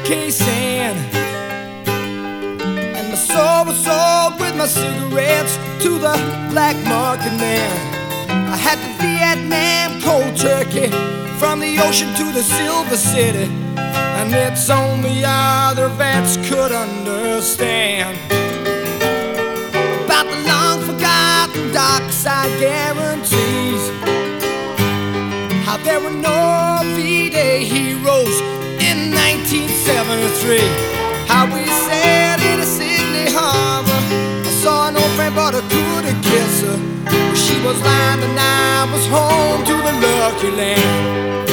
suitcase and my soul was sold with my cigarettes to the black market man. I had the Vietnam cold turkey from the ocean to the Silver City, and it's only other vets could understand about the long forgotten dockside guarantees, how there were no V-Day heroes in 1973, how we sailed into Sydney Harbor. I saw an old friend but I couldn't kiss her. She was lying and I was home to the lucky land.